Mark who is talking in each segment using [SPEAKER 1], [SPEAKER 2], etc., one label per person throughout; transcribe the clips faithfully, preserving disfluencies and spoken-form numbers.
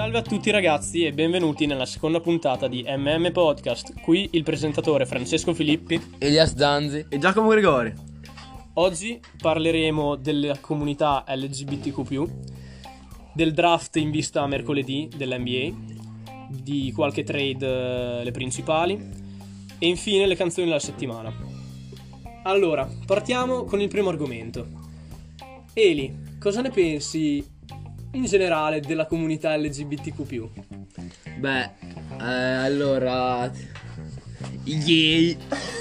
[SPEAKER 1] Salve a tutti ragazzi e benvenuti nella seconda puntata di M M Podcast. Qui il presentatore Francesco Filippi,
[SPEAKER 2] Elias Danzi
[SPEAKER 3] e Giacomo Gregori.
[SPEAKER 1] Oggi parleremo della comunità L G B T Q più, del draft in vista mercoledì dell'N B A, di qualche trade, eh, le principali, e infine le canzoni della settimana. Allora, partiamo con il primo argomento. Eli, cosa ne pensi in generale della comunità L G B T Q più?
[SPEAKER 2] Beh, eh, allora i gay.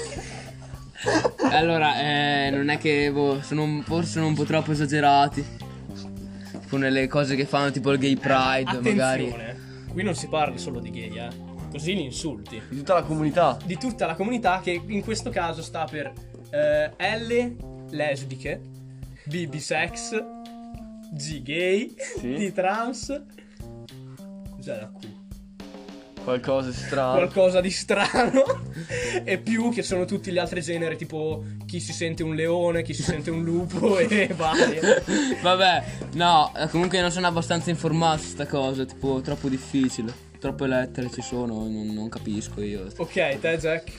[SPEAKER 2] Allora, eh, non è che boh, sono un, forse sono un po' troppo esagerati, tipo nelle cose che fanno, tipo il gay pride.
[SPEAKER 1] Attenzione,
[SPEAKER 2] magari.
[SPEAKER 1] Qui non si parla solo di gay, eh. Così li insulti.
[SPEAKER 3] Di tutta la comunità.
[SPEAKER 1] Di tutta la comunità, che in questo caso sta per eh, L lesbiche, B bisex, G gay,
[SPEAKER 3] Sì.
[SPEAKER 1] D trans. Cos'è la Q?
[SPEAKER 3] Qualcosa di strano.
[SPEAKER 1] Qualcosa di strano. E più, che sono tutti gli altri generi, tipo chi si sente un leone, chi si sente un lupo e varie.
[SPEAKER 2] Vabbè, no, eh, comunque non sono abbastanza informato su sta cosa, tipo troppo difficile. Troppe lettere ci sono, non, non capisco io.
[SPEAKER 1] Ok, te Jack?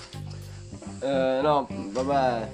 [SPEAKER 3] Eh, no, vabbè.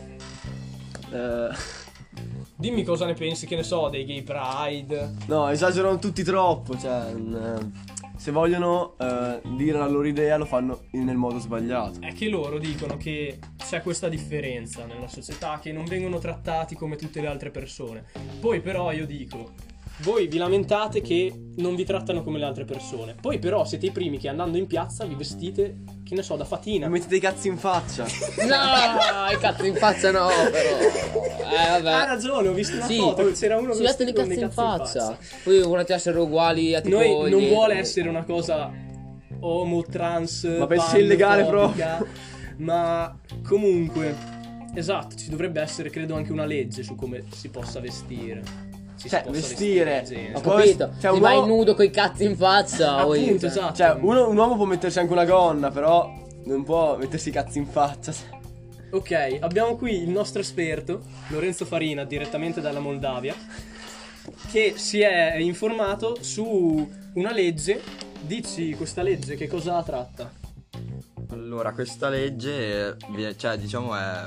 [SPEAKER 3] Eh,
[SPEAKER 1] Dimmi cosa ne pensi, che ne so, dei gay pride.
[SPEAKER 3] no, esagerano tutti troppo. Cioè, mm, se vogliono eh, dire la loro idea, lo fanno nel modo sbagliato.
[SPEAKER 1] È che loro dicono che c'è questa differenza nella società, che non vengono trattati come tutte le altre persone. Poi però io dico, voi vi lamentate che non vi trattano come le altre persone. Poi però siete i primi che andando in piazza vi vestite, che ne so, da fatina.
[SPEAKER 3] Mi mettete i cazzi in faccia.
[SPEAKER 2] No, i cazzo in faccia no, però. Eh,
[SPEAKER 1] Hai
[SPEAKER 2] vabbè.
[SPEAKER 1] ragione, ho visto una
[SPEAKER 2] Sì,
[SPEAKER 1] foto, c'era uno
[SPEAKER 2] si mettono i
[SPEAKER 1] vestito con
[SPEAKER 2] cazzi in faccia.
[SPEAKER 1] faccia.
[SPEAKER 2] Poi volete essere uguali a tipo
[SPEAKER 1] Noi non
[SPEAKER 2] gli-
[SPEAKER 1] vuole essere una cosa homo, trans,
[SPEAKER 3] Ma pensi sia illegale
[SPEAKER 1] panfobica, ma comunque, esatto, ci dovrebbe essere, credo, anche una legge su come si possa vestire. Ci si
[SPEAKER 3] Cioè,
[SPEAKER 1] possa
[SPEAKER 3] vestire.
[SPEAKER 1] la gente.
[SPEAKER 2] Ho
[SPEAKER 3] Poi-
[SPEAKER 2] capito,
[SPEAKER 3] cioè,
[SPEAKER 2] ti
[SPEAKER 3] un
[SPEAKER 2] vai
[SPEAKER 3] uomo-
[SPEAKER 2] nudo coi cazzi in faccia. oi.
[SPEAKER 1] Appunto, esatto.
[SPEAKER 3] Cioè, uno- un uomo può mettersi anche una gonna, però non può mettersi i cazzi in faccia.
[SPEAKER 1] Ok, abbiamo qui il nostro esperto, Lorenzo Farina, direttamente dalla Moldavia, che si è informato su una legge. Dici, questa legge che cosa tratta?
[SPEAKER 4] Allora, questa legge, viene- cioè, diciamo è...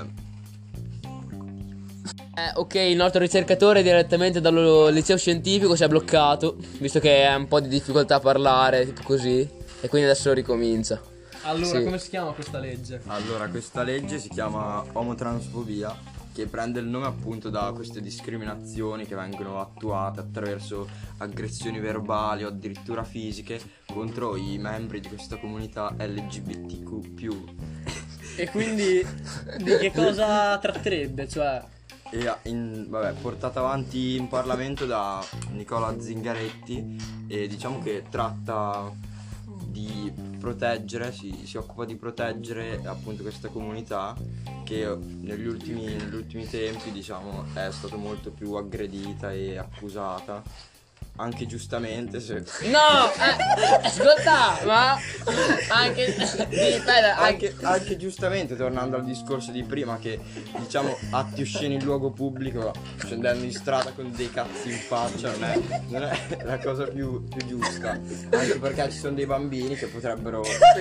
[SPEAKER 2] Eh, ok, il nostro ricercatore direttamente dal liceo scientifico si è bloccato, visto che ha un po' di difficoltà a parlare, tipo così, e quindi adesso ricomincia.
[SPEAKER 1] Allora,
[SPEAKER 2] Sì.
[SPEAKER 1] come si chiama questa legge?
[SPEAKER 4] Allora, questa legge si chiama omotransfobia, che prende il nome appunto da queste discriminazioni che vengono attuate attraverso aggressioni verbali o addirittura fisiche contro i membri di questa comunità L G B T Q più.
[SPEAKER 1] E quindi di che cosa tratterebbe? Cioè,
[SPEAKER 4] E in, vabbè, portata avanti in Parlamento da Nicola Zingaretti, e diciamo che tratta di proteggere, si, si occupa di proteggere appunto questa comunità che negli ultimi, negli ultimi tempi, diciamo, è stata molto più aggredita e accusata, anche giustamente se...
[SPEAKER 2] No, eh, ascolta, ma anche, aspetta, anche,
[SPEAKER 4] Anche, anche giustamente, tornando al discorso di prima, che diciamo atti osceni in luogo pubblico, scendendo in strada con dei cazzi in faccia, non è, non è la cosa più, più giusta, anche perché ci sono dei bambini che potrebbero...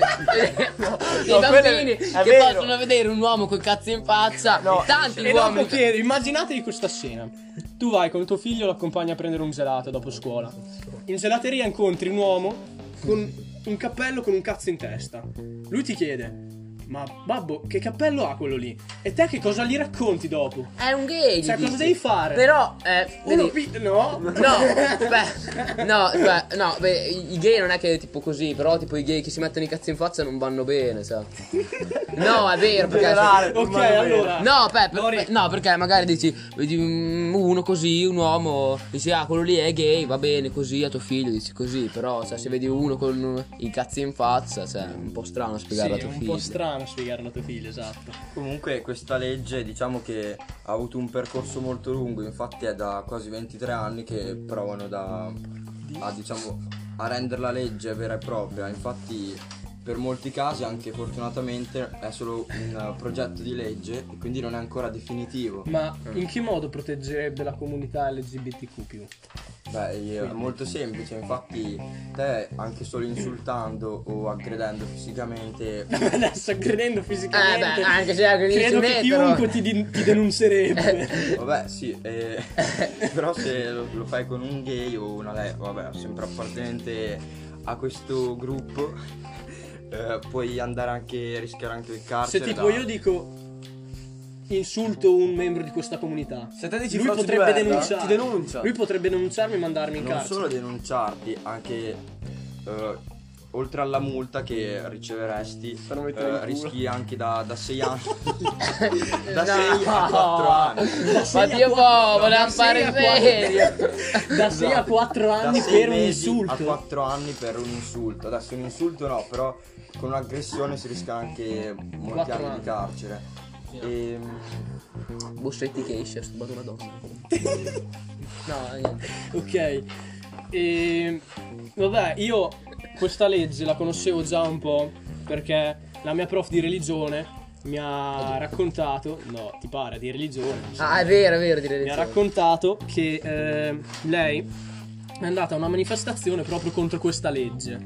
[SPEAKER 2] dei
[SPEAKER 3] No,
[SPEAKER 2] bambini
[SPEAKER 3] quello è
[SPEAKER 2] che
[SPEAKER 3] vero.
[SPEAKER 2] possono vedere un uomo con cazzi in faccia,
[SPEAKER 3] No,
[SPEAKER 2] tanti
[SPEAKER 1] e dopo
[SPEAKER 2] uomini.
[SPEAKER 1] che, immaginatevi questa scena. Tu vai con tuo figlio, lo accompagni a prendere un gelato dopo scuola. In gelateria incontri un uomo con un cappello con un cazzo in testa. Lui ti chiede: ma babbo, che cappello ha quello lì? E te che cosa gli racconti dopo?
[SPEAKER 2] È un gay, gli
[SPEAKER 1] Cioè, cosa
[SPEAKER 2] dici.
[SPEAKER 1] devi fare?
[SPEAKER 2] Però, eh,
[SPEAKER 1] Uno
[SPEAKER 2] vedi-
[SPEAKER 1] pi- no?
[SPEAKER 2] No, beh, no, beh, no, beh, i i gay non è che tipo così, però tipo i gay che si mettono i cazzi in faccia non vanno bene, sai. No, è vero, perché
[SPEAKER 3] generale.
[SPEAKER 1] Ok,
[SPEAKER 3] Non vanno
[SPEAKER 1] allora.
[SPEAKER 2] no, beh, per-
[SPEAKER 1] Lori-
[SPEAKER 2] per- no, perché magari dici, vedi mm, uno così, un uomo, dici ah, quello lì è gay, va bene così a tuo figlio, dici così, però cioè, se vedi uno con i cazzi in faccia, cioè, è un po' strano spiegarlo
[SPEAKER 1] Sì,
[SPEAKER 2] a
[SPEAKER 1] è
[SPEAKER 2] tuo
[SPEAKER 1] un
[SPEAKER 2] figlio.
[SPEAKER 1] po' strano spiegarlo a tuo figlio, esatto.
[SPEAKER 4] Comunque questa legge, diciamo che ha avuto un percorso molto lungo, infatti è da quasi ventitré anni che provano da, a, diciamo, a rendere la legge vera e propria. Infatti per molti casi, anche fortunatamente, è solo un progetto di legge e quindi non è ancora definitivo.
[SPEAKER 1] Ma in che modo proteggerebbe la comunità L G B T Q più?
[SPEAKER 4] Beh, io- è molto semplice, infatti te anche solo insultando o aggredendo fisicamente
[SPEAKER 1] Adesso aggredendo
[SPEAKER 2] Eh
[SPEAKER 1] fisicamente,
[SPEAKER 2] beh, anche se aggredisci
[SPEAKER 1] credo
[SPEAKER 2] un
[SPEAKER 1] che
[SPEAKER 2] etero.
[SPEAKER 1] chiunque ti, di- ti denuncerebbe.
[SPEAKER 4] vabbè sì, eh, però se lo, lo fai con un gay o una lei, vabbè, sempre appartenente a questo gruppo, eh, puoi andare anche, rischiare anche il
[SPEAKER 1] Se
[SPEAKER 4] carcere.
[SPEAKER 1] tipo
[SPEAKER 4] da-
[SPEAKER 1] io dico insulto un membro di questa comunità,
[SPEAKER 3] Se te dici
[SPEAKER 1] lui
[SPEAKER 3] frase di
[SPEAKER 1] potrebbe
[SPEAKER 3] merda,
[SPEAKER 1] denunciarmi.
[SPEAKER 3] ti denuncia.
[SPEAKER 1] Lui potrebbe denunciarmi e mandarmi in
[SPEAKER 4] non
[SPEAKER 1] carcere.
[SPEAKER 4] solo denunciarti, anche eh, oltre alla multa che riceveresti,
[SPEAKER 3] Per non mettere in
[SPEAKER 4] eh,
[SPEAKER 3] culo.
[SPEAKER 4] rischi anche da, da sei anni. da
[SPEAKER 2] No.
[SPEAKER 4] sei a quattro anni.
[SPEAKER 2] Ma Dio po', voleva
[SPEAKER 1] da sei
[SPEAKER 2] fare
[SPEAKER 1] a quattro-
[SPEAKER 2] serio.
[SPEAKER 1] Da sei a quattro
[SPEAKER 4] Da
[SPEAKER 1] anni
[SPEAKER 4] sei
[SPEAKER 1] per un
[SPEAKER 4] mesi
[SPEAKER 1] insulto.
[SPEAKER 4] a quattro anni per un insulto. Adesso un insulto no, però con un'aggressione si rischia anche molti
[SPEAKER 1] Quattro
[SPEAKER 4] anni,
[SPEAKER 1] anni.
[SPEAKER 4] di carcere. E,
[SPEAKER 2] Bussetti che esce, sto una donna. No, niente.
[SPEAKER 1] Ok. E vabbè, io questa legge la conoscevo già un po' perché la mia prof di religione mi ha raccontato, no, ti pare di religione,
[SPEAKER 2] Ah, è vero, è vero, direi
[SPEAKER 1] mi ha raccontato che eh, lei è andata a una manifestazione proprio contro questa legge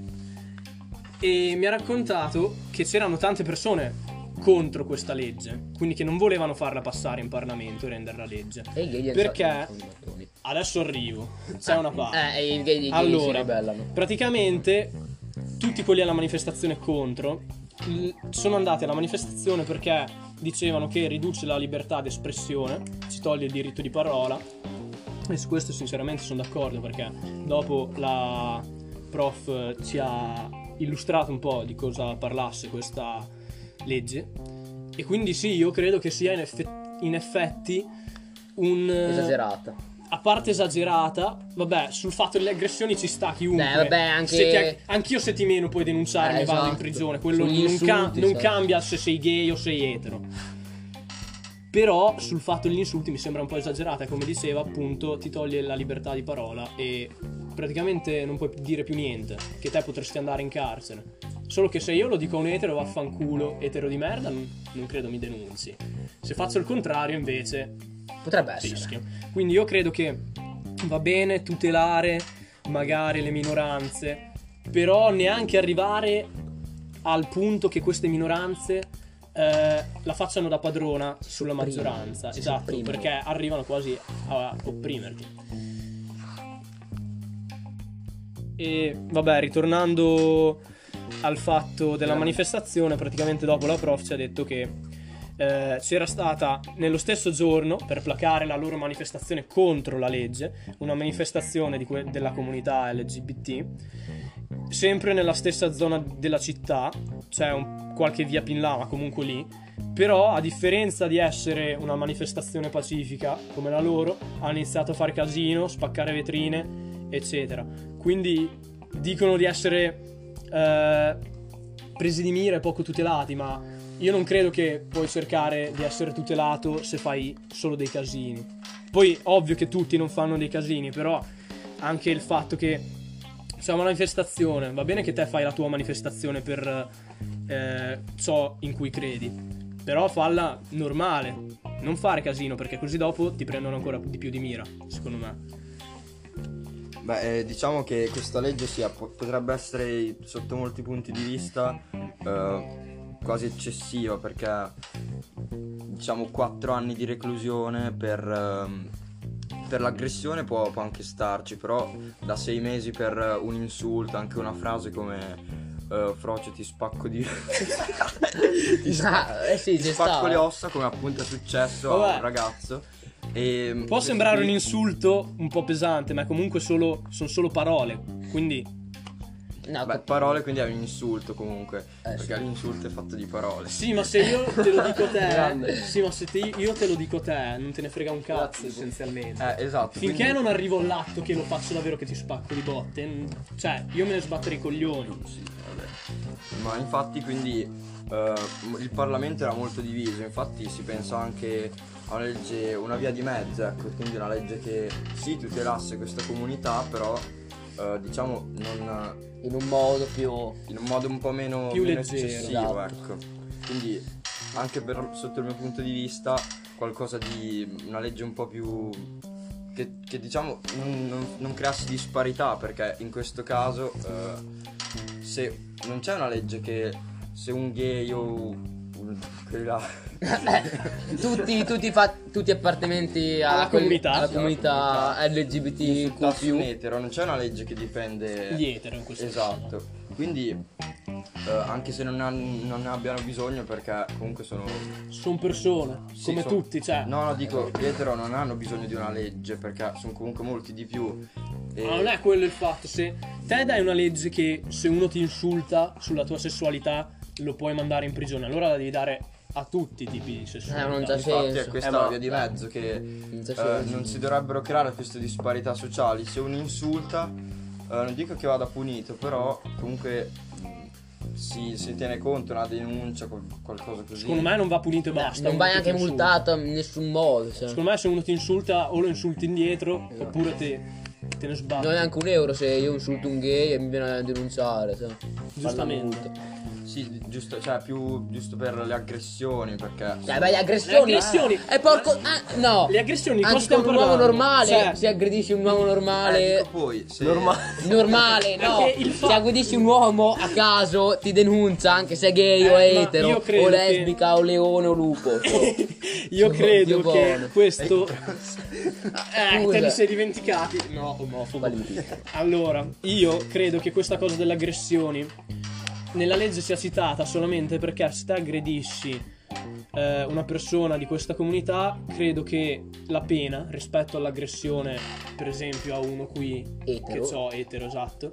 [SPEAKER 1] e mi ha raccontato che c'erano tante persone contro questa legge, quindi che non volevano farla passare in Parlamento e renderla legge.
[SPEAKER 2] E i gay
[SPEAKER 1] Perché?
[SPEAKER 2] sono mattoni.
[SPEAKER 1] Adesso arrivo, c'è una parte.
[SPEAKER 2] Eh, e i gay, i gay si
[SPEAKER 1] Allora,
[SPEAKER 2] ribellano.
[SPEAKER 1] praticamente tutti quelli alla manifestazione contro l- sono andati alla manifestazione perché dicevano che riduce la libertà d'espressione, ci toglie il diritto di parola e su questo sinceramente sono d'accordo perché dopo la prof ci ha illustrato un po' di cosa parlasse questa legge e quindi sì, io credo che sia in, effe- in effetti un...
[SPEAKER 2] Esagerata.
[SPEAKER 1] A parte esagerata, vabbè, sul fatto delle aggressioni ci sta chiunque.
[SPEAKER 2] Beh, vabbè, anche-
[SPEAKER 1] Se ti ag- anch'io se ti meno puoi denunciarmi
[SPEAKER 2] Eh,
[SPEAKER 1] e vado in
[SPEAKER 2] esatto.
[SPEAKER 1] prigione. Quello
[SPEAKER 2] Sugli
[SPEAKER 1] non, ca-
[SPEAKER 2] insulti,
[SPEAKER 1] non
[SPEAKER 2] sai.
[SPEAKER 1] cambia se sei gay o sei etero. Però sul fatto degli insulti mi sembra un po' esagerata. E come diceva, appunto, ti toglie la libertà di parola e praticamente non puoi dire più niente. Che te potresti andare in carcere. Solo che se io lo dico a un etero, vaffanculo, etero di merda, non, non credo mi denunzi. Se faccio il contrario, invece,
[SPEAKER 2] Potrebbe essere.
[SPEAKER 1] rischio. Quindi io credo che va bene tutelare magari le minoranze, però neanche arrivare al punto che queste minoranze eh, la facciano da padrona sulla
[SPEAKER 2] Sopprimono.
[SPEAKER 1] maggioranza.
[SPEAKER 2] Si
[SPEAKER 1] Esatto,
[SPEAKER 2] sopprimono.
[SPEAKER 1] perché arrivano quasi a opprimerti. E vabbè, ritornando al fatto della manifestazione, praticamente dopo la prof ci ha detto che eh, c'era stata nello stesso giorno, per placare la loro manifestazione contro la legge, una manifestazione di que- della comunità L G B T, sempre nella stessa zona della città, c'è un, qualche via più in là, ma comunque lì. Però a differenza di essere una manifestazione pacifica come la loro, hanno iniziato a fare casino, spaccare vetrine, eccetera. Quindi dicono di essere eh, presi di mira e poco tutelati, ma io non credo che puoi cercare di essere tutelato se fai solo dei casini. Poi ovvio che tutti non fanno dei casini, però anche il fatto che c'è una manifestazione, va bene che te fai la tua manifestazione per eh, ciò in cui credi, però falla normale, non fare casino, perché così dopo ti prendono ancora di più di mira, secondo me.
[SPEAKER 4] Beh, eh, diciamo che questa legge sia, po- potrebbe essere sotto molti punti di vista eh, quasi eccessiva, perché diciamo quattro anni di reclusione per, ehm, per l'aggressione può, può anche starci, però da sei mesi per un insulto, anche una frase come eh, Frocio ti spacco di ti spa-
[SPEAKER 2] Ah, eh sì,
[SPEAKER 4] ti
[SPEAKER 2] ci
[SPEAKER 4] spacco
[SPEAKER 2] sta.
[SPEAKER 4] le ossa, come appunto è successo a
[SPEAKER 1] Vabbè.
[SPEAKER 4] un ragazzo. E
[SPEAKER 1] Può sembrare un
[SPEAKER 4] qui-
[SPEAKER 1] insulto un po' pesante, ma comunque solo, sono solo parole, quindi
[SPEAKER 2] No,
[SPEAKER 4] Beh,
[SPEAKER 2] co-
[SPEAKER 4] parole quindi è un insulto comunque,
[SPEAKER 2] Eh,
[SPEAKER 4] perché
[SPEAKER 2] sì.
[SPEAKER 4] l'insulto è fatto di parole.
[SPEAKER 1] sì, ma se io te lo dico te,
[SPEAKER 3] Grande.
[SPEAKER 1] sì, ma se te- io te lo dico te, non te ne frega un cazzo
[SPEAKER 3] Grazie.
[SPEAKER 1] essenzialmente.
[SPEAKER 4] Eh, esatto.
[SPEAKER 1] Finché
[SPEAKER 4] quindi-
[SPEAKER 1] non arrivo all'atto che lo faccio davvero che ti spacco di botte, n- cioè io me ne sbatterei i coglioni.
[SPEAKER 4] Sì, vabbè. Ma infatti quindi eh, il Parlamento era molto diviso, infatti si pensa anche a una legge, una via di mezzo, ecco, quindi una legge che sì tutelasse questa comunità, però eh, diciamo non
[SPEAKER 2] in un modo più...
[SPEAKER 4] in un modo un po' meno,
[SPEAKER 1] Più
[SPEAKER 4] meno
[SPEAKER 1] leggero,
[SPEAKER 4] eccessivo,
[SPEAKER 2] esatto.
[SPEAKER 4] ecco. Quindi anche per, sotto il mio punto di vista qualcosa di una legge un po' più che, che diciamo non, non, non creassi disparità, perché in questo caso eh, se non c'è una legge che se un gay o un, quelli là,
[SPEAKER 2] tutti, tutti, fa, tutti appartenenti alla,
[SPEAKER 1] Alla comunità.
[SPEAKER 2] alla comunità L G B T
[SPEAKER 4] insultassi
[SPEAKER 2] Q
[SPEAKER 4] un
[SPEAKER 2] più.
[SPEAKER 4] etero, non c'è una legge che difende
[SPEAKER 1] Gli etero in questo
[SPEAKER 4] esatto. Quindi eh, anche se non, han- non ne abbiano bisogno, perché comunque sono
[SPEAKER 1] Sono persone,
[SPEAKER 4] sì,
[SPEAKER 1] come
[SPEAKER 4] sono-
[SPEAKER 1] tutti, cioè.
[SPEAKER 4] no no dico gli etero non hanno bisogno di una legge, perché sono comunque molti di più e-
[SPEAKER 1] Ma non è quello il fatto. Se te dai una legge che se uno ti insulta sulla tua sessualità lo puoi mandare in prigione, allora la devi dare a tutti i tipi di sessualità.
[SPEAKER 2] Eh, non c'è
[SPEAKER 4] infatti
[SPEAKER 2] senso.
[SPEAKER 4] è questa
[SPEAKER 3] Eh,
[SPEAKER 4] la
[SPEAKER 3] ma-
[SPEAKER 4] via di mezzo che
[SPEAKER 2] Non c'è
[SPEAKER 4] eh,
[SPEAKER 2] senso.
[SPEAKER 4] non si dovrebbero creare queste disparità sociali. Se uno insulta eh, non dico che vada punito, però comunque mh, si, si tiene conto, una denuncia, qual- qualcosa così.
[SPEAKER 1] Secondo me non va punito e basta.
[SPEAKER 2] Non
[SPEAKER 1] uno
[SPEAKER 2] vai
[SPEAKER 1] che
[SPEAKER 2] neanche
[SPEAKER 1] ti insulta.
[SPEAKER 2] multato in nessun modo. Cioè.
[SPEAKER 1] Secondo me se uno ti insulta o lo insulti indietro
[SPEAKER 2] Esatto.
[SPEAKER 1] oppure te, te ne sbatti.
[SPEAKER 2] Non è neanche un euro se io insulto un gay e mi viene a denunciare. Cioè.
[SPEAKER 1] Giustamente.
[SPEAKER 2] Fanno multa.
[SPEAKER 4] Sì, giusto, cioè più giusto per le aggressioni, perché
[SPEAKER 2] Cioè, beh, le aggressioni.
[SPEAKER 1] Le aggressioni-
[SPEAKER 2] E porco. Ah, no.
[SPEAKER 1] Le aggressioni di
[SPEAKER 2] Anche
[SPEAKER 1] cosa stiamo
[SPEAKER 2] con un uomo
[SPEAKER 1] parlando?
[SPEAKER 2] normale.
[SPEAKER 1] Cioè-
[SPEAKER 2] Se aggredisci un uomo normale.
[SPEAKER 4] eh, dico poi se
[SPEAKER 3] Normale.
[SPEAKER 2] Normale, no.
[SPEAKER 1] Perché il fa-
[SPEAKER 2] Se aggredisci un uomo a caso ti denuncia anche se è gay o
[SPEAKER 1] Eh, ma
[SPEAKER 2] etero
[SPEAKER 1] io credo
[SPEAKER 2] o
[SPEAKER 1] che-
[SPEAKER 2] lesbica o leone o lupo.
[SPEAKER 1] Io credo
[SPEAKER 2] Dio
[SPEAKER 1] che
[SPEAKER 2] buono.
[SPEAKER 1] questo eh,
[SPEAKER 2] Scusa.
[SPEAKER 1] te li sei dimenticati. No, omofobo.
[SPEAKER 2] Validi.
[SPEAKER 1] Allora, io credo che questa cosa delle aggressioni nella legge sia citata solamente perché se te aggredisci eh, una persona di questa comunità, credo che la pena rispetto all'aggressione, per esempio a uno qui
[SPEAKER 2] Etero.
[SPEAKER 1] che so, etero, esatto,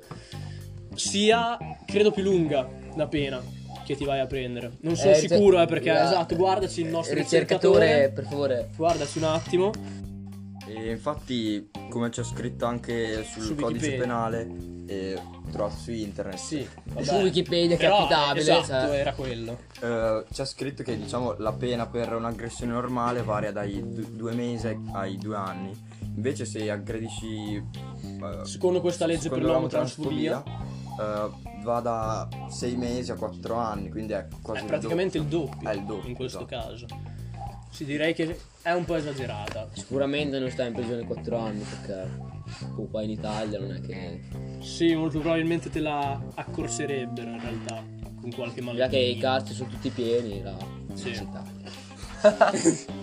[SPEAKER 1] sia credo più lunga la pena che ti vai a prendere. Non sono
[SPEAKER 2] Eh, ricer-
[SPEAKER 1] sicuro, eh, perché
[SPEAKER 2] la-
[SPEAKER 1] esatto, guardaci il nostro
[SPEAKER 2] ricercatore,
[SPEAKER 1] ricercatore.
[SPEAKER 2] per favore.
[SPEAKER 1] Guardaci un attimo.
[SPEAKER 4] E infatti, come c'è scritto anche sul
[SPEAKER 1] Su
[SPEAKER 4] codice
[SPEAKER 1] Wikipedia.
[SPEAKER 4] penale, e trovato su internet,
[SPEAKER 1] Sì, vabbè.
[SPEAKER 2] Su Wikipedia che è
[SPEAKER 1] Però,
[SPEAKER 2] affidabile,
[SPEAKER 1] esatto,
[SPEAKER 2] cioè.
[SPEAKER 1] era quello.
[SPEAKER 4] eh, c'è scritto che diciamo la pena per un'aggressione normale varia dai du- due mesi ai due anni. Invece se aggredisci eh,
[SPEAKER 1] Secondo questa legge
[SPEAKER 4] secondo
[SPEAKER 1] per l'omotransfobia,
[SPEAKER 4] eh, va da sei mesi a quattro anni, quindi è quasi
[SPEAKER 1] è
[SPEAKER 4] il
[SPEAKER 1] praticamente il
[SPEAKER 4] doppio.
[SPEAKER 1] doppio,
[SPEAKER 4] È il doppio,
[SPEAKER 1] in questo
[SPEAKER 4] esatto.
[SPEAKER 1] caso. Sì, direi che è un po' esagerata.
[SPEAKER 2] Sicuramente non stai in prigione quattro anni perché oh, qua in Italia non è che.
[SPEAKER 1] Sì, molto probabilmente te la accorcerebbero in realtà con qualche
[SPEAKER 2] Già
[SPEAKER 1] malattia.
[SPEAKER 2] che i carceri sono tutti pieni, là.
[SPEAKER 1] Sì.
[SPEAKER 2] in Italia.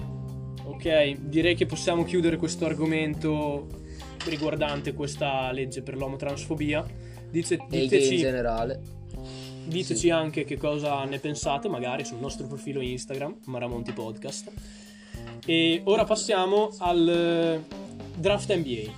[SPEAKER 1] Ok, direi che possiamo chiudere questo argomento riguardante questa legge per l'omotransfobia. Dice,
[SPEAKER 2] E i gay in
[SPEAKER 1] diteci,
[SPEAKER 2] generale.
[SPEAKER 1] diteci anche che cosa ne pensate, magari sul nostro profilo Instagram, Maramonti Podcast. E ora passiamo al eh, draft N B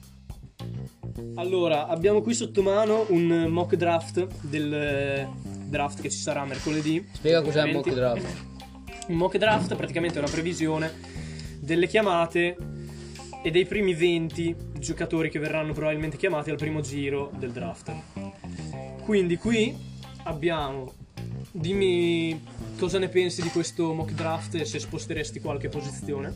[SPEAKER 1] A. Allora, abbiamo qui sotto mano un mock draft del eh, draft che ci sarà mercoledì.
[SPEAKER 2] Spiega cos'è un
[SPEAKER 1] venti.
[SPEAKER 2] mock draft.
[SPEAKER 1] Un mock draft praticamente è una previsione delle chiamate e dei primi venti giocatori che verranno probabilmente chiamati al primo giro del draft. Quindi qui abbiamo, dimmi cosa ne pensi di questo mock draft e se sposteresti qualche posizione.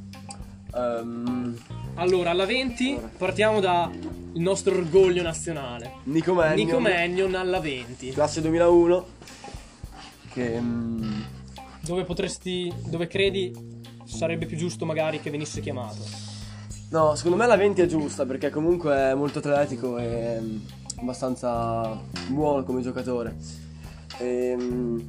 [SPEAKER 3] Ehm,
[SPEAKER 1] Allora, alla venti partiamo da il nostro orgoglio nazionale.
[SPEAKER 3] Nico Mannion,
[SPEAKER 1] Nico Mannion alla venti.
[SPEAKER 3] classe duemilauno, che mm,
[SPEAKER 1] Dove potresti, dove credi sarebbe più giusto magari che venisse chiamato?
[SPEAKER 3] no, secondo me la venti è giusta perché comunque è molto atletico e mm, abbastanza buono come giocatore. Ehm,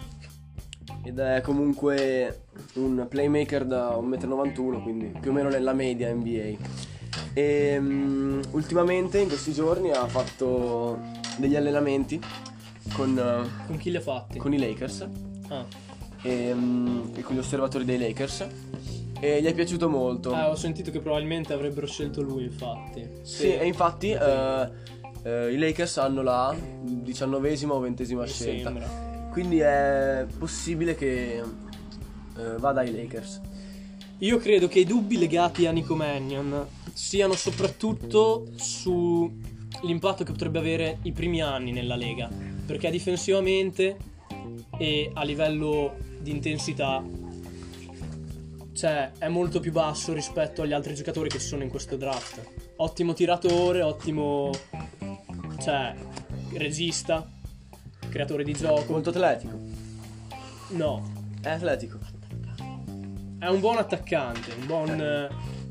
[SPEAKER 3] ed è comunque un playmaker da uno virgola novantuno m, quindi più o meno nella media N B A. E mm, ultimamente in questi giorni ha fatto degli allenamenti con, eh,
[SPEAKER 1] Con chi li ha fatti?
[SPEAKER 3] con i Lakers
[SPEAKER 1] Ah.
[SPEAKER 3] e, mm, e con gli osservatori dei Lakers e gli è piaciuto molto.
[SPEAKER 1] Ah, ho sentito che probabilmente avrebbero scelto lui, infatti.
[SPEAKER 3] Sì, e infatti eh, eh, i Lakers hanno la diciannovesima o ventesima
[SPEAKER 1] Mi
[SPEAKER 3] scelta.
[SPEAKER 1] sembra.
[SPEAKER 3] Quindi è possibile che eh, vada ai Lakers.
[SPEAKER 1] Io credo che i dubbi legati a Nico Mannion siano soprattutto sull'impatto che potrebbe avere i primi anni nella Lega, perché difensivamente e a livello di intensità, cioè, è molto più basso rispetto agli altri giocatori che ci sono in questo draft. Ottimo tiratore, ottimo, cioè, regista, creatore di gioco.
[SPEAKER 3] Molto atletico.
[SPEAKER 1] No,
[SPEAKER 3] È atletico.
[SPEAKER 1] è un buon attaccante, un buon eh,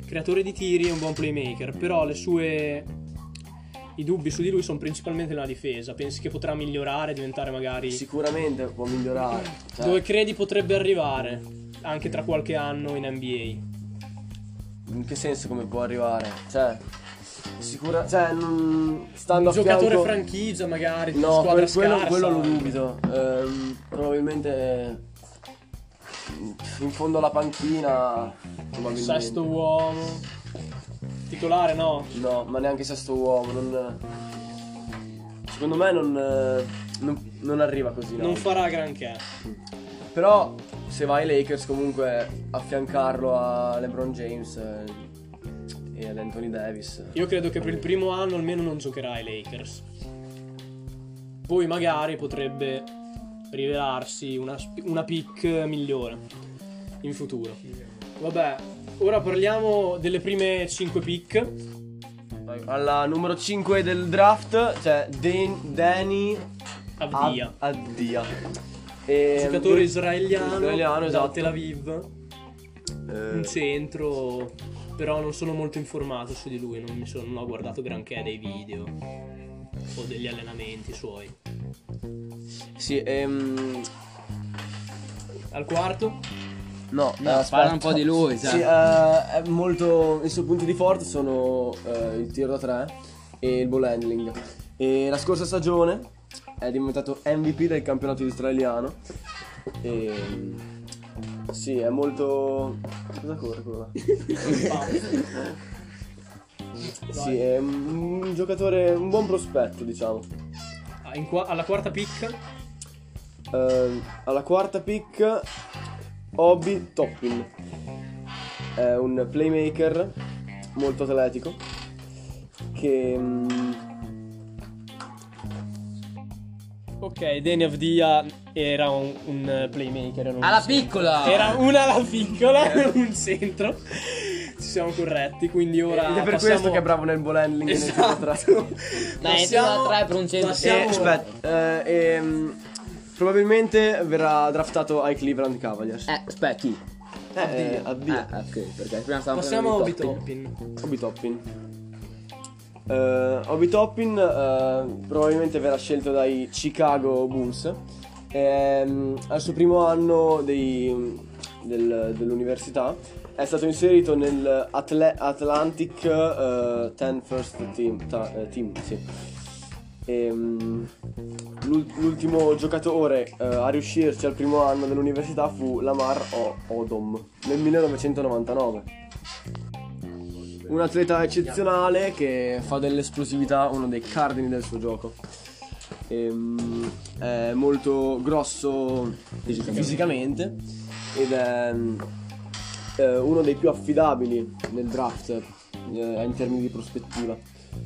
[SPEAKER 1] creatore di tiri e un buon playmaker, però le sue i dubbi su di lui sono principalmente nella difesa. Pensi che potrà migliorare, diventare magari
[SPEAKER 3] Sicuramente può migliorare. Cioè,
[SPEAKER 1] dove credi potrebbe arrivare anche tra qualche anno in N B A?
[SPEAKER 3] in che senso come può arrivare? Cioè, sicura, cioè non, stando
[SPEAKER 1] Un
[SPEAKER 3] a
[SPEAKER 1] giocatore
[SPEAKER 3] fianco...
[SPEAKER 1] franchigia magari di
[SPEAKER 3] No,
[SPEAKER 1] squadra
[SPEAKER 3] quel- quello,
[SPEAKER 1] scarsa.
[SPEAKER 3] quello lo dubito. Ehm, probabilmente in fondo alla panchina. Probabilmente.
[SPEAKER 1] Sesto uomo. Titolare no.
[SPEAKER 3] No, ma neanche sesto uomo. Non, secondo me non, non, non arriva così. No.
[SPEAKER 1] Non farà granché.
[SPEAKER 3] Però se vai ai Lakers comunque affiancarlo a LeBron James eh, e ad Anthony Davis.
[SPEAKER 1] Io credo che per il primo anno almeno non giocherà ai Lakers. Poi magari potrebbe rivelarsi una, sp- una pick migliore in futuro. Vabbè, ora parliamo delle prime cinque pick.
[SPEAKER 3] Alla numero cinque del draft c'è Dan- Danny
[SPEAKER 1] Avdia,
[SPEAKER 3] Ad- Addia. E-
[SPEAKER 1] giocatore israeliano,
[SPEAKER 3] israeliano,
[SPEAKER 1] da
[SPEAKER 3] esatto.
[SPEAKER 1] Tel Aviv,
[SPEAKER 3] Eh,
[SPEAKER 1] un centro. Però non sono molto informato su di lui, non, mi sono, non ho guardato granché dei video o degli allenamenti suoi.
[SPEAKER 3] sì, ehm,
[SPEAKER 1] Al quarto?
[SPEAKER 3] no,
[SPEAKER 2] No,
[SPEAKER 3] eh, aspetta.
[SPEAKER 2] parla un po' di lui, cioè.
[SPEAKER 3] Sì, eh, è molto. I suoi punti di forza sono eh, il tiro da tre e il ball handling. E la scorsa stagione è diventato M V P del campionato israeliano. E sì, è molto. Cosa corre quello là? Sì, è un, un giocatore, un buon prospetto, diciamo.
[SPEAKER 1] Ah, in qua- alla quarta pick?
[SPEAKER 3] Eh, alla quarta pick Obi Toppin. È un playmaker molto atletico che mm,
[SPEAKER 1] Ok, Danny Avdia era un, un playmaker. Era un
[SPEAKER 2] Alla
[SPEAKER 1] centro.
[SPEAKER 2] piccola!
[SPEAKER 1] Era una alla piccola, un centro. Ci siamo corretti, quindi ora
[SPEAKER 3] ed è per
[SPEAKER 1] passiamo...
[SPEAKER 3] questo che è bravo nel ball handling e nel tiro da tre.
[SPEAKER 1] Esatto.
[SPEAKER 2] Dai,
[SPEAKER 1] Passiamo-
[SPEAKER 2] tiro da tre per un centro.
[SPEAKER 3] E
[SPEAKER 1] passiamo-
[SPEAKER 3] aspetta, eh, ehm, probabilmente verrà draftato ai Cleveland Cavaliers.
[SPEAKER 2] Eh, aspetta, chi?
[SPEAKER 3] Eh, eh, Addia.
[SPEAKER 2] Ah, ok, perché prima stavamo
[SPEAKER 1] Passiamo a Obi
[SPEAKER 2] parlando di
[SPEAKER 1] Toppin.
[SPEAKER 3] Obi Toppin. Eh, Obi Toppin eh, probabilmente verrà scelto dai Chicago Bulls. Ehm, al suo primo anno dei- del- dell'università è stato inserito nel Atle- Atlantic eh, dieci First Team, ta- eh, team sì. Ehm, l'ul- l'ultimo giocatore eh, a riuscirci al primo anno dell'università fu Lamar O- Odom nel millenovecentonovantanove. Un atleta eccezionale che fa dell'esplosività uno dei cardini del suo gioco. Ehm, è molto grosso fisicamente ed è eh, uno dei più affidabili nel draft eh, in termini di prospettiva.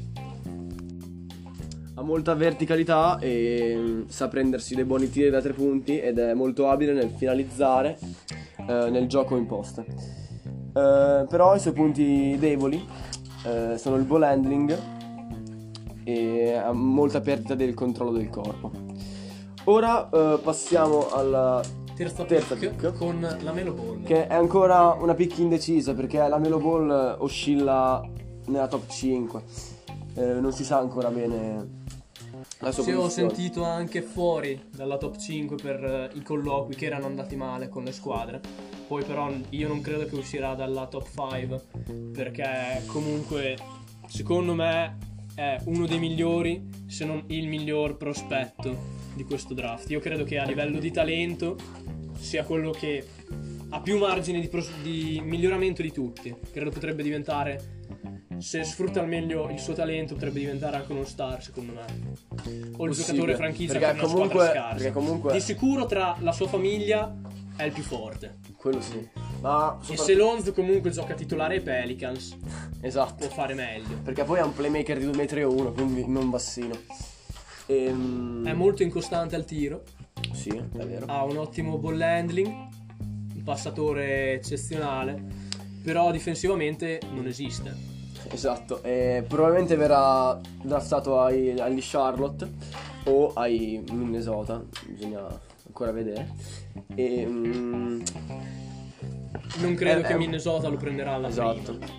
[SPEAKER 3] Ha molta verticalità e mm, sa prendersi dei buoni tiri da tre punti ed è molto abile nel finalizzare eh, nel gioco in post. Eh, però i suoi punti deboli eh, sono il ball handling e ha molta perdita del controllo del corpo. Ora eh, passiamo alla
[SPEAKER 1] Terza,
[SPEAKER 3] terza
[SPEAKER 1] pick,
[SPEAKER 3] pick,
[SPEAKER 1] con la Melo Ball.
[SPEAKER 3] che è ancora una pick indecisa perché la Melo Ball eh, oscilla nella top cinque. Eh, non si sa ancora bene la sua
[SPEAKER 1] Sì, ho
[SPEAKER 3] posizione.
[SPEAKER 1] sentito anche fuori dalla top cinque per eh, i colloqui che erano andati male con le squadre. Poi però io non credo che uscirà dalla top cinque perché comunque secondo me è uno dei migliori, se non il miglior prospetto di questo draft. Io credo che a livello di talento sia quello che ha più margine di, pros- di miglioramento di tutti. Credo potrebbe diventare, se sfrutta al meglio il suo talento, potrebbe diventare anche uno star, secondo me. O il
[SPEAKER 3] Possibile,
[SPEAKER 1] giocatore franchigia
[SPEAKER 3] perché
[SPEAKER 1] per una
[SPEAKER 3] comunque-
[SPEAKER 1] squadra scarsa.
[SPEAKER 3] perché comunque-
[SPEAKER 1] Di sicuro tra la sua famiglia è il più forte.
[SPEAKER 3] Quello sì. Ma
[SPEAKER 1] E
[SPEAKER 3] sopra-
[SPEAKER 1] se Lonzo comunque gioca titolare ai Pelicans,
[SPEAKER 3] esatto.
[SPEAKER 1] può fare meglio.
[SPEAKER 3] Perché poi è un playmaker di due metri e uno, quindi non bassino. Ehm,
[SPEAKER 1] È molto incostante al tiro,
[SPEAKER 3] Sì, è vero.
[SPEAKER 1] ha un ottimo ball handling, un passatore eccezionale, però difensivamente non esiste.
[SPEAKER 3] Esatto. E probabilmente verrà draftato ai, agli Charlotte o ai Minnesota. Bisogna ancora vedere. E, mm,
[SPEAKER 1] Non credo
[SPEAKER 3] È-
[SPEAKER 1] che
[SPEAKER 3] è-
[SPEAKER 1] Minnesota lo prenderà alla
[SPEAKER 3] esatto.
[SPEAKER 1] prima.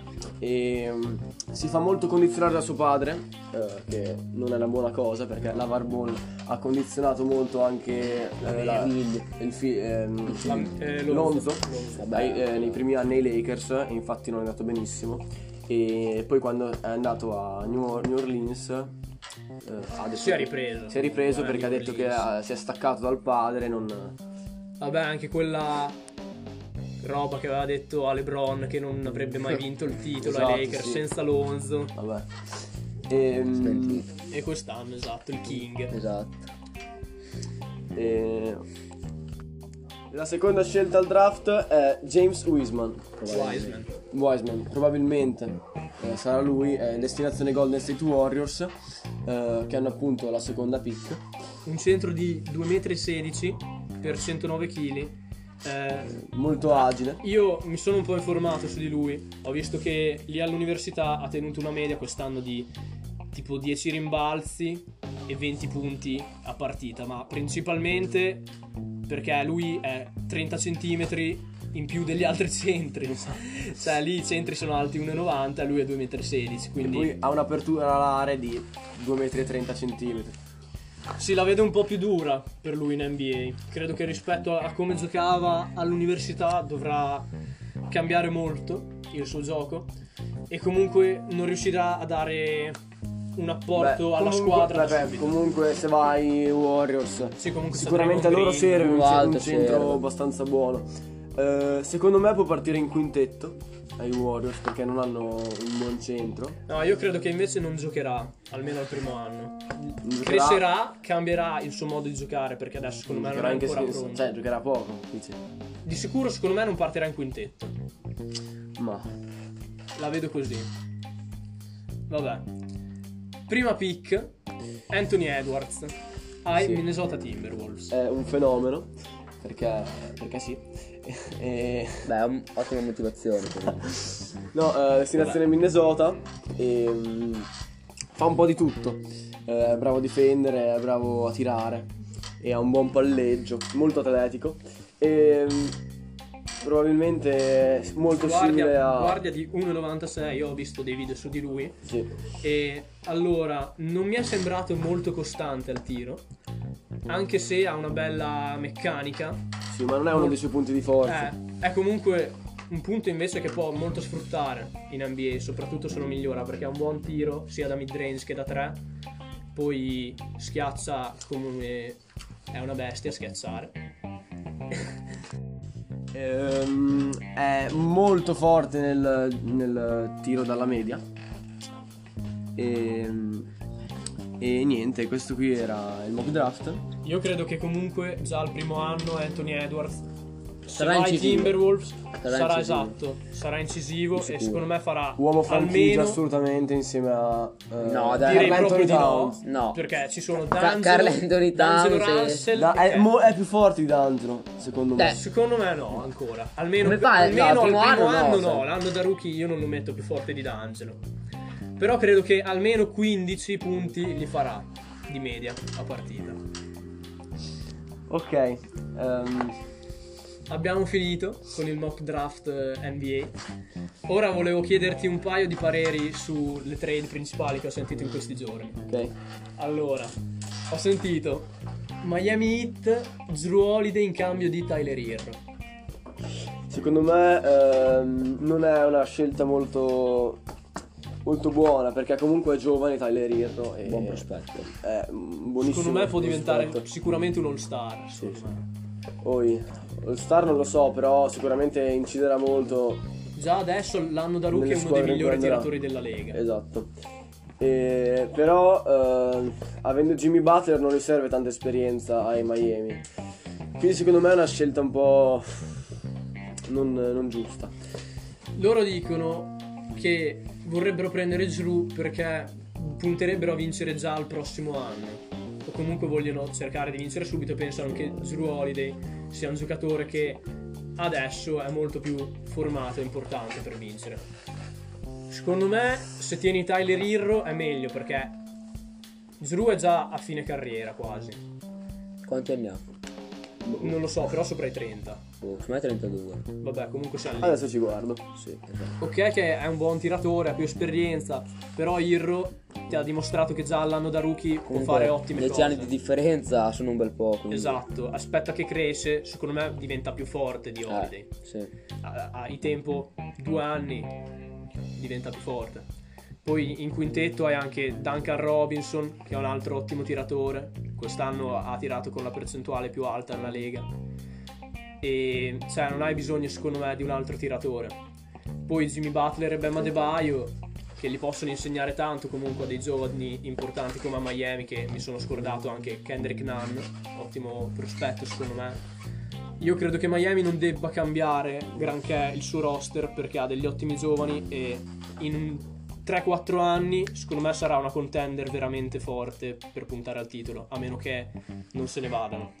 [SPEAKER 3] e um, si fa molto condizionare da suo padre, eh, che non è una buona cosa perché la Ball ha condizionato molto anche eh, la, il fi, ehm,
[SPEAKER 1] La- eh,
[SPEAKER 3] Lonzo,
[SPEAKER 1] Lonzo.
[SPEAKER 3] ai- eh, nei primi anni ai Lakers, e infatti non è andato benissimo, e poi quando è andato a New, Or- New Orleans eh, ha detto
[SPEAKER 1] Si è
[SPEAKER 3] che-
[SPEAKER 1] ripreso.
[SPEAKER 3] si è ripreso
[SPEAKER 1] Eh,
[SPEAKER 3] perché ha
[SPEAKER 1] New
[SPEAKER 3] detto che
[SPEAKER 1] Orleans.
[SPEAKER 3] eh, si è staccato dal padre, non...
[SPEAKER 1] Vabbè, anche quella roba che aveva detto a LeBron che non avrebbe mai vinto il titolo
[SPEAKER 3] Esatto,
[SPEAKER 1] ai Lakers
[SPEAKER 3] sì.
[SPEAKER 1] senza Lonzo.
[SPEAKER 3] Vabbè. Ehm,
[SPEAKER 2] Smentito.
[SPEAKER 1] E quest'anno, esatto, il King.
[SPEAKER 2] Esatto.
[SPEAKER 3] e... La seconda scelta al draft è James Wiseman.
[SPEAKER 1] Wiseman.
[SPEAKER 3] Wiseman, probabilmente eh, sarà lui, è destinazione Golden State Warriors, eh, che hanno appunto la seconda pick.
[SPEAKER 1] Un centro di due metri e sedici per centonove chili. Eh,
[SPEAKER 3] Molto agile.
[SPEAKER 1] io mi sono un po' informato su di lui. Ho visto che lì all'università ha tenuto una media quest'anno di tipo dieci rimbalzi e venti punti a partita, ma principalmente perché lui è trenta centimetri in più degli altri centri. Cioè lì i centri sono alti uno e novanta e lui è due metri e sedici,
[SPEAKER 3] E
[SPEAKER 1] quindi
[SPEAKER 3] poi ha un'apertura alare di due metri e trenta centimetri.
[SPEAKER 1] sì, la vedo un po' più dura per lui in N B A. Credo che rispetto a come giocava all'università dovrà cambiare molto il suo gioco e comunque non riuscirà a dare un apporto
[SPEAKER 3] Beh,
[SPEAKER 1] alla
[SPEAKER 3] comunque-
[SPEAKER 1] squadra da
[SPEAKER 3] vabbè,
[SPEAKER 1] subito.
[SPEAKER 3] comunque se vai Warriors,
[SPEAKER 1] Sì, comunque
[SPEAKER 3] sicuramente a
[SPEAKER 1] Draymond
[SPEAKER 3] loro
[SPEAKER 1] Green,
[SPEAKER 3] serve un,
[SPEAKER 2] più
[SPEAKER 3] ce- un
[SPEAKER 2] alto
[SPEAKER 3] centro
[SPEAKER 2] serve.
[SPEAKER 3] abbastanza buono. Eh, secondo me può partire in quintetto ai Warriors perché non hanno un buon centro.
[SPEAKER 1] No, io credo che invece non giocherà, almeno al primo anno.
[SPEAKER 3] Giocherà-
[SPEAKER 1] Crescerà, cambierà il suo modo di giocare perché adesso secondo me non
[SPEAKER 3] Giocherà
[SPEAKER 1] è
[SPEAKER 3] anche
[SPEAKER 1] ancora
[SPEAKER 3] se-
[SPEAKER 1] pronto.
[SPEAKER 3] cioè giocherà poco, dici.
[SPEAKER 1] Di sicuro secondo me non partirà in quintetto.
[SPEAKER 3] Ma
[SPEAKER 1] La vedo così. Vabbè. Prima pick, Anthony Edwards ai
[SPEAKER 3] Sì.
[SPEAKER 1] Minnesota Timberwolves.
[SPEAKER 3] è un fenomeno perché perché sì. E,
[SPEAKER 2] Beh, è un'ottima motivazione però.
[SPEAKER 3] no, eh, destinazione Minnesota e mm, fa un po' di tutto. Eh, è bravo a difendere, è bravo a tirare e ha un buon palleggio, molto atletico e mm, probabilmente molto simile
[SPEAKER 1] Guardia,
[SPEAKER 3] a
[SPEAKER 1] guardia di uno virgola novantasei, io ho visto dei video su di lui
[SPEAKER 3] sì.
[SPEAKER 1] e allora non mi è sembrato molto costante al tiro, anche se ha una bella meccanica.
[SPEAKER 3] Sì, ma non è uno dei suoi punti di forza.
[SPEAKER 1] Eh, è comunque un punto invece che può molto sfruttare in N B A, soprattutto se lo migliora, perché ha un buon tiro sia da mid range che da tre, poi schiaccia come è una bestia a schiacciare.
[SPEAKER 3] Ehm, è molto forte nel, nel tiro dalla media e, e niente, questo qui era il mock draft.
[SPEAKER 1] Io credo che comunque già al primo anno Anthony Edwards se
[SPEAKER 2] Sarà
[SPEAKER 1] va ai
[SPEAKER 2] incisivo.
[SPEAKER 1] Timberwolves
[SPEAKER 2] Sarà
[SPEAKER 1] sarà,
[SPEAKER 2] incisivo.
[SPEAKER 1] esatto, sarà incisivo e
[SPEAKER 2] Sicuro.
[SPEAKER 1] secondo me farà
[SPEAKER 3] Uomo franchigia
[SPEAKER 1] almeno,
[SPEAKER 3] assolutamente insieme a eh,
[SPEAKER 2] No, dai,
[SPEAKER 1] direi
[SPEAKER 3] Carl
[SPEAKER 1] proprio
[SPEAKER 3] Anthony
[SPEAKER 1] di no,
[SPEAKER 3] Towns.
[SPEAKER 2] No.
[SPEAKER 1] perché ci sono
[SPEAKER 2] Ca-
[SPEAKER 1] D'Angelo,
[SPEAKER 2] Carl Anthony
[SPEAKER 1] D'Angelo
[SPEAKER 2] Towns e-
[SPEAKER 1] Russell,
[SPEAKER 3] Da- è,
[SPEAKER 1] che-
[SPEAKER 3] mo- è più forte di D'Angelo secondo me.
[SPEAKER 2] Eh.
[SPEAKER 1] secondo me no ancora, almeno,
[SPEAKER 2] Come fai?
[SPEAKER 1] almeno
[SPEAKER 2] No,
[SPEAKER 1] al
[SPEAKER 2] al
[SPEAKER 1] primo
[SPEAKER 2] primo
[SPEAKER 1] anno,
[SPEAKER 2] anno no,
[SPEAKER 1] no,
[SPEAKER 2] sai.
[SPEAKER 1] l'anno da rookie io non lo metto più forte di D'Angelo, però credo che almeno quindici punti li farà di media a partita.
[SPEAKER 3] Ok, ehm,
[SPEAKER 1] Abbiamo finito con il mock draft eh, N B A. Ora volevo chiederti un paio di pareri sulle trade principali che ho sentito in questi giorni.
[SPEAKER 3] ok.
[SPEAKER 1] Allora, ho sentito Miami Heat, Jrue Holiday in cambio di Tyler Hero.
[SPEAKER 3] Secondo me ehm, non è una scelta molto molto buona perché comunque è giovane Tyler Hero e
[SPEAKER 2] Buon prospetto.
[SPEAKER 3] è un buonissimo.
[SPEAKER 1] Secondo me può diventare
[SPEAKER 3] prospetto.
[SPEAKER 1] sicuramente un all-star. secondo
[SPEAKER 3] sì.
[SPEAKER 1] me.
[SPEAKER 3] Poi All Star non lo so, però sicuramente inciderà molto.
[SPEAKER 1] Già adesso l'anno da rookie
[SPEAKER 3] Nelle
[SPEAKER 1] è uno dei
[SPEAKER 3] squadre in
[SPEAKER 1] migliori
[SPEAKER 3] cui andrà.
[SPEAKER 1] tiratori della lega.
[SPEAKER 3] Esatto. E, però eh, avendo Jimmy Butler non gli serve tanta esperienza ai Miami. Quindi secondo me è una scelta un po' non, non giusta.
[SPEAKER 1] Loro dicono che vorrebbero prendere Jrue perché punterebbero a vincere già il prossimo anno. O comunque vogliono cercare di vincere subito. Pensano che Jrue Holiday sia un giocatore che adesso è molto più formato e importante per vincere. Secondo me se tieni Tyler Hero è meglio perché Jrue è già a fine carriera quasi.
[SPEAKER 2] Quanti anni ha?
[SPEAKER 1] Non lo so, però sopra i trenta.
[SPEAKER 2] Boh, secondo me trentadue.
[SPEAKER 1] Vabbè, comunque siamo lì.
[SPEAKER 3] Adesso ci guardo.
[SPEAKER 2] Sì, esatto.
[SPEAKER 1] Ok che è un buon tiratore, ha più esperienza, però Irro ti ha dimostrato che già all'anno da rookie può
[SPEAKER 2] Comunque,
[SPEAKER 1] fare ottime
[SPEAKER 2] dieci
[SPEAKER 1] cose.
[SPEAKER 2] anni di differenza sono un bel po'. Quindi.
[SPEAKER 1] Esatto, aspetta che cresce, secondo me diventa più forte di Holiday.
[SPEAKER 2] Eh, sì.
[SPEAKER 1] A, a- i tempo due anni diventa più forte. Poi in quintetto hai anche Duncan Robinson, che è un altro ottimo tiratore. Quest'anno ha tirato con la percentuale più alta nella lega. E cioè non hai bisogno secondo me di un altro tiratore. Poi Jimmy Butler e Bam Adebayo, che li possono insegnare tanto comunque a dei giovani importanti come a Miami, che mi sono scordato anche Kendrick Nunn, ottimo prospetto secondo me. Io credo che Miami non debba cambiare granché il suo roster, perché ha degli ottimi giovani e in tre quattro anni secondo me sarà una contender veramente forte per puntare al titolo, a meno che non se ne vadano.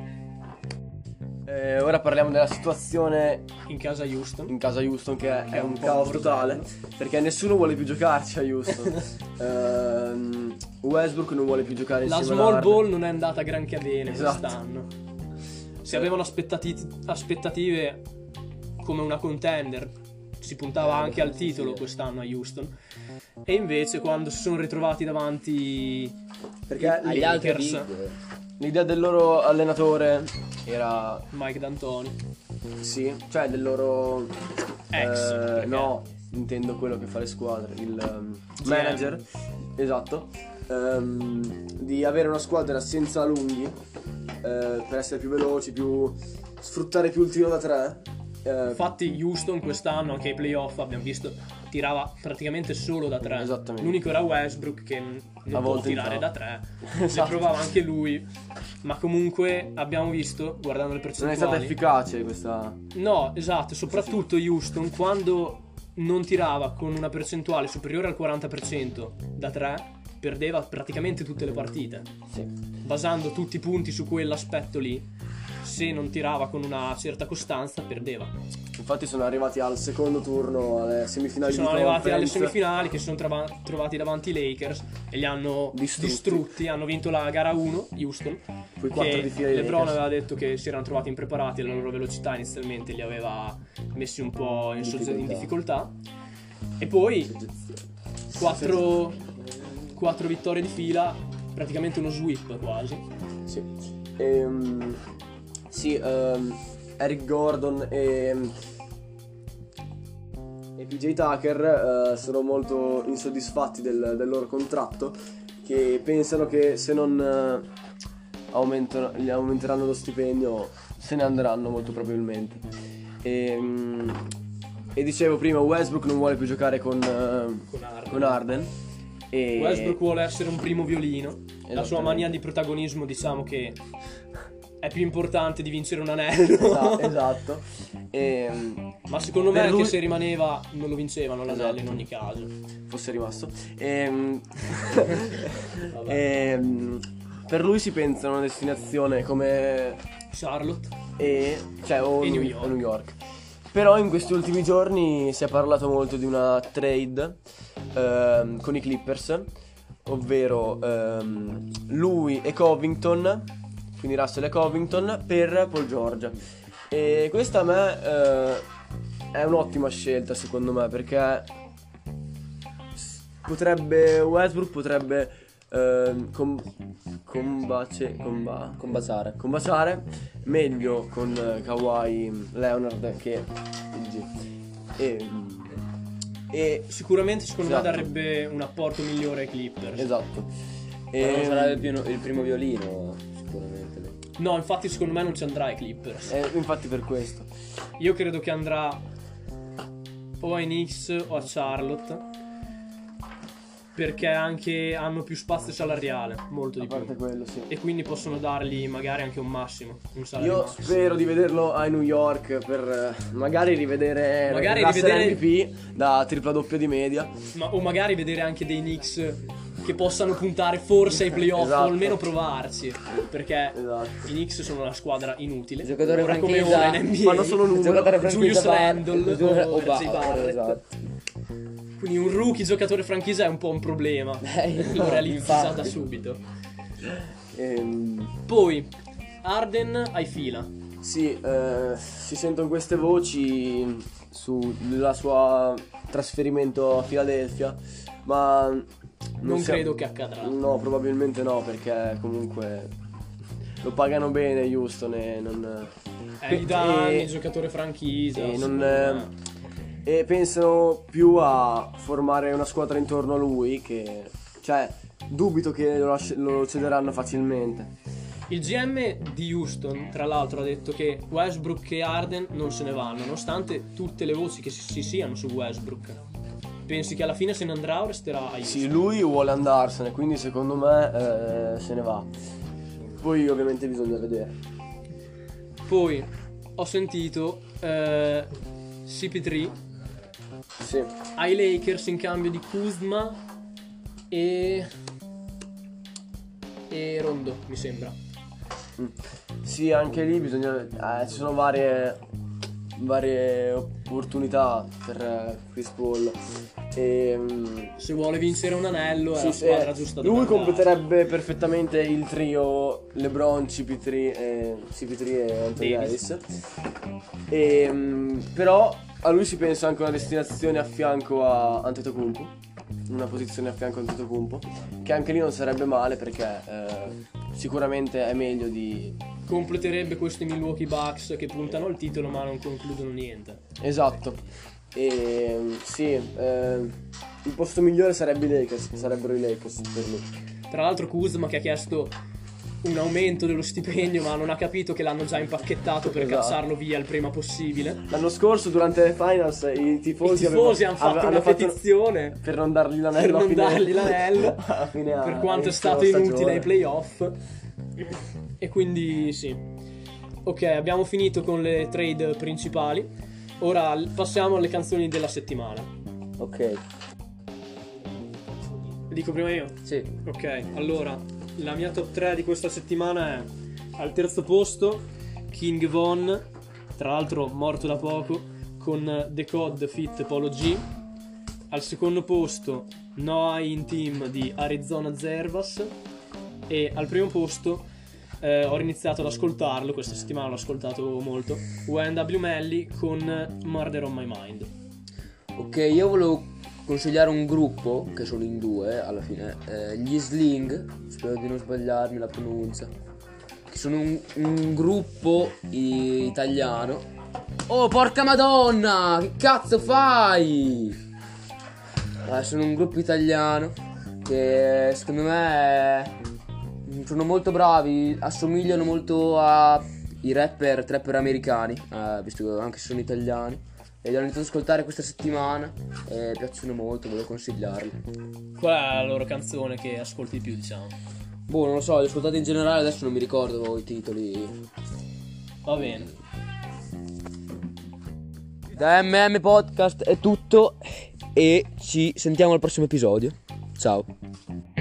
[SPEAKER 3] Eh, ora parliamo della situazione
[SPEAKER 1] In casa Houston.
[SPEAKER 3] in casa Houston, che è,
[SPEAKER 1] Che è
[SPEAKER 3] un
[SPEAKER 1] un po'
[SPEAKER 3] caos
[SPEAKER 1] un
[SPEAKER 3] totale,
[SPEAKER 1] bordello.
[SPEAKER 3] perché nessuno vuole più giocarci a Houston. Ehm, Westbrook non vuole più giocare
[SPEAKER 1] La
[SPEAKER 3] insieme a
[SPEAKER 1] small
[SPEAKER 3] Harden.
[SPEAKER 1] ball non è andata granché bene
[SPEAKER 3] Esatto.
[SPEAKER 1] quest'anno. Si avevano aspettati- aspettative come una contender, si puntava
[SPEAKER 2] Eh,
[SPEAKER 1] anche al
[SPEAKER 2] sì,
[SPEAKER 1] titolo
[SPEAKER 2] sì.
[SPEAKER 1] quest'anno a Houston. E invece quando si sono ritrovati davanti
[SPEAKER 3] Perché
[SPEAKER 2] Agli altri
[SPEAKER 1] Lakers,
[SPEAKER 2] big.
[SPEAKER 3] l'idea del loro allenatore era,
[SPEAKER 1] Mike D'Antoni,
[SPEAKER 3] sì, cioè del loro
[SPEAKER 1] Ex,
[SPEAKER 3] eh,
[SPEAKER 1] perché-
[SPEAKER 3] no, intendo quello che fa le squadre, il ehm,
[SPEAKER 1] G M.
[SPEAKER 3] manager, esatto, ehm, di avere una squadra senza lunghi, eh, per essere più veloci, più sfruttare più il tiro da tre. eh,
[SPEAKER 1] Infatti Houston quest'anno anche ai playoff abbiamo visto tirava praticamente solo da tre.
[SPEAKER 3] Esattamente.
[SPEAKER 1] L'unico era Westbrook che n-
[SPEAKER 3] A
[SPEAKER 1] non può
[SPEAKER 3] volte
[SPEAKER 1] tirare
[SPEAKER 3] entrava.
[SPEAKER 1] da tre.
[SPEAKER 3] Esatto.
[SPEAKER 1] Ne provava anche lui. Ma comunque abbiamo visto, guardando le
[SPEAKER 3] non è
[SPEAKER 1] percentuali,
[SPEAKER 3] stata efficace questa.
[SPEAKER 1] no, esatto, soprattutto Houston quando non tirava con una percentuale superiore al quaranta per cento da tre, perdeva praticamente tutte le partite.
[SPEAKER 3] Sì.
[SPEAKER 1] Basando tutti i punti su quell'aspetto lì, se non tirava con una certa costanza, perdeva.
[SPEAKER 3] Infatti sono arrivati al secondo turno, alle semifinali
[SPEAKER 1] Sono
[SPEAKER 3] di
[SPEAKER 1] arrivati alle
[SPEAKER 3] conference.
[SPEAKER 1] semifinali, che si sono trova- trovati davanti i Lakers e li hanno
[SPEAKER 3] Distrutti.
[SPEAKER 1] distrutti. Hanno vinto la gara uno, Houston.
[SPEAKER 3] Poi quattro
[SPEAKER 1] che
[SPEAKER 3] di fila i
[SPEAKER 1] LeBron
[SPEAKER 3] Lakers.
[SPEAKER 1] aveva detto che si erano trovati impreparati e la loro velocità inizialmente li aveva messi un po' in, sogge- in difficoltà. E poi quattro, quattro vittorie di fila, praticamente uno sweep quasi.
[SPEAKER 3] Sì. Ehm, sì, ehm, Eric Gordon e, e P J Tucker eh, sono molto insoddisfatti del, del loro contratto, che pensano che se non eh, aumentano- gli aumenteranno lo stipendio se ne andranno molto probabilmente. Ehm, E, dicevo prima, Westbrook non vuole più giocare con, eh,
[SPEAKER 1] Con Harden.
[SPEAKER 3] con Harden. E
[SPEAKER 1] Westbrook vuole essere un primo violino. La sua
[SPEAKER 3] Esattamente.
[SPEAKER 1] mania di protagonismo, diciamo che è più importante di vincere un anello.
[SPEAKER 3] Esatto, esatto. E,
[SPEAKER 1] Ma secondo me
[SPEAKER 3] Per
[SPEAKER 1] anche
[SPEAKER 3] lui-
[SPEAKER 1] se rimaneva non lo vincevano l'anello
[SPEAKER 3] Esatto.
[SPEAKER 1] in ogni caso.
[SPEAKER 3] fosse rimasto. Ehm,
[SPEAKER 1] Vabbè.
[SPEAKER 3] ehm, per lui si pensa a una destinazione come
[SPEAKER 1] Charlotte.
[SPEAKER 3] e, cioè, o
[SPEAKER 1] E New
[SPEAKER 3] New-
[SPEAKER 1] York.
[SPEAKER 3] o New York. Però in questi ultimi giorni si è parlato molto di una trade ehm, con i Clippers, ovvero ehm, lui e Covington, quindi Russell e Covington, per Paul George. E questa a me eh, è un'ottima scelta secondo me, perché s- potrebbe Westbrook potrebbe ehm, com- combace- comba-
[SPEAKER 2] Combaciare.
[SPEAKER 3] combaciare meglio con eh, Kawhi Leonard che il G. E, e
[SPEAKER 1] Sicuramente secondo
[SPEAKER 3] Esatto.
[SPEAKER 1] me darebbe un apporto migliore ai Clippers.
[SPEAKER 3] esatto.
[SPEAKER 2] Ma non
[SPEAKER 3] E,
[SPEAKER 2] sarebbe più il primo violino, sicuramente. lì.
[SPEAKER 1] No, infatti secondo me non ci andrà ai Clippers.
[SPEAKER 3] e infatti per questo.
[SPEAKER 1] Io credo che andrà o ai Knicks o a Charlotte, perché anche hanno più spazio salariale, molto
[SPEAKER 3] A
[SPEAKER 1] di
[SPEAKER 3] parte
[SPEAKER 1] più.
[SPEAKER 3] quello, sì.
[SPEAKER 1] E quindi possono dargli magari anche un massimo, un salario
[SPEAKER 3] Io
[SPEAKER 1] massimo.
[SPEAKER 3] spero di vederlo a New York per eh, magari rivedere
[SPEAKER 1] Magari
[SPEAKER 3] Russell
[SPEAKER 1] rivedere-
[SPEAKER 3] M V P da tripla doppia di media.
[SPEAKER 1] Ma- o magari vedere anche dei Knicks che possano puntare forse ai playoff
[SPEAKER 3] Esatto.
[SPEAKER 1] o almeno provarci, perché
[SPEAKER 3] Esatto.
[SPEAKER 1] i Knicks sono una squadra inutile.
[SPEAKER 2] Il giocatore
[SPEAKER 1] ora come
[SPEAKER 2] franchigia-
[SPEAKER 1] ora in N B A.
[SPEAKER 3] Fanno solo
[SPEAKER 2] Il
[SPEAKER 3] numero.
[SPEAKER 2] giocatore
[SPEAKER 1] Julius
[SPEAKER 2] franchigia va-
[SPEAKER 1] Randle
[SPEAKER 2] il giocatore-
[SPEAKER 1] o
[SPEAKER 2] o va-
[SPEAKER 1] R J Barrett.
[SPEAKER 2] esatto.
[SPEAKER 1] Quindi un rookie giocatore franchigia è un po' un problema.
[SPEAKER 2] Eh,
[SPEAKER 1] Lo
[SPEAKER 2] no,
[SPEAKER 1] realizzi già
[SPEAKER 2] infatti.
[SPEAKER 1] da subito.
[SPEAKER 3] Ehm,
[SPEAKER 1] Poi Harden ai fila.
[SPEAKER 3] Sì, eh, si sentono queste voci sul suo trasferimento a Philadelphia, ma non,
[SPEAKER 1] Non
[SPEAKER 3] sia-
[SPEAKER 1] credo che accadrà.
[SPEAKER 3] No, probabilmente no, perché comunque lo pagano bene Houston e non...
[SPEAKER 1] Eh, gli dà
[SPEAKER 3] e-
[SPEAKER 1] il giocatore franchigia.
[SPEAKER 3] e, non,
[SPEAKER 1] secondo me.
[SPEAKER 3] eh, e pensano più a formare una squadra intorno a lui che... Cioè, dubito che lo, lasci- lo cederanno facilmente.
[SPEAKER 1] Il G M di Houston, tra l'altro, ha detto che Westbrook e Harden non se ne vanno, nonostante tutte le voci che si, si siano su Westbrook. Pensi che alla fine se ne andrà o resterà a Houston?
[SPEAKER 3] Sì, lui vuole andarsene, quindi secondo me eh, se ne va. Poi ovviamente bisogna vedere.
[SPEAKER 1] Poi ho sentito eh, C P tre
[SPEAKER 3] Sì.
[SPEAKER 1] ai Lakers in cambio di Kuzma e e Rondo, mi sembra.
[SPEAKER 3] Mm. Sì, anche lì bisogna... eh, ci sono varie varie opportunità per eh, Chris Paul. E, mm,
[SPEAKER 1] Se vuole vincere un anello è
[SPEAKER 3] sì,
[SPEAKER 1] la
[SPEAKER 3] sì,
[SPEAKER 1] squadra giusta dove
[SPEAKER 3] lui
[SPEAKER 1] andare.
[SPEAKER 3] completerebbe perfettamente il trio LeBron, C P tre e, C P tre e Anthony
[SPEAKER 1] Davis.
[SPEAKER 3] Davis. E, mm, però a lui si pensa anche a una destinazione a fianco a Antetokounmpo, una posizione a fianco a Antetokounmpo, che anche lì non sarebbe male perché eh, sicuramente è meglio di...
[SPEAKER 1] Completerebbe questi Milwaukee Bucks che puntano al titolo ma non concludono niente.
[SPEAKER 3] Esatto. E mm, sì, eh, il posto migliore sarebbe i Lakers, sarebbero i Lakers per lui.
[SPEAKER 1] Tra l'altro Kuzma che ha chiesto un aumento dello stipendio ma non ha capito che l'hanno già impacchettato per
[SPEAKER 3] Esatto.
[SPEAKER 1] cacciarlo via il prima possibile.
[SPEAKER 3] L'anno scorso durante le finals i tifosi,
[SPEAKER 1] I tifosi
[SPEAKER 3] avevano-
[SPEAKER 1] hanno fatto
[SPEAKER 3] ave-
[SPEAKER 1] una petizione
[SPEAKER 3] per non dargli l'anello
[SPEAKER 1] per
[SPEAKER 3] a
[SPEAKER 1] non
[SPEAKER 3] fine-
[SPEAKER 1] dargli l'anello
[SPEAKER 3] a fine
[SPEAKER 1] per
[SPEAKER 3] a-
[SPEAKER 1] quanto è
[SPEAKER 3] inizio
[SPEAKER 1] stato
[SPEAKER 3] stagione.
[SPEAKER 1] inutile ai playoff. E quindi sì. Ok, abbiamo finito con le trade principali. Ora l- passiamo alle canzoni della settimana.
[SPEAKER 3] Ok.
[SPEAKER 1] Dico prima io.
[SPEAKER 2] Sì.
[SPEAKER 1] Ok, allora la mia top tre di questa settimana è: al terzo posto King Von, tra l'altro morto da poco, con The Cod feat Polo G. Al secondo posto Noah in Team di Arizona Zervas. E al primo posto eh, ho iniziato ad ascoltarlo, questa settimana l'ho ascoltato molto, U N W Melly con Murder on My Mind.
[SPEAKER 2] Ok, io volevo consigliare un gruppo, che sono in due alla fine, eh, gli Sling, spero di non sbagliarmi la pronuncia, che sono un, un gruppo i- italiano. Oh, porca madonna, che cazzo fai? Eh, sono un gruppo italiano che secondo me sono molto bravi, assomigliano molto ai rapper, trapper americani, eh, visto che anche se sono italiani. E li ho iniziato ad ascoltare questa settimana e piacciono molto, volevo consigliarli.
[SPEAKER 1] Qual è la loro canzone che ascolti di più, diciamo?
[SPEAKER 2] Boh, non lo so, li ho ascoltati in generale, adesso non mi ricordo i titoli.
[SPEAKER 1] Va bene.
[SPEAKER 2] Da M M Podcast è tutto e ci sentiamo al prossimo episodio. Ciao.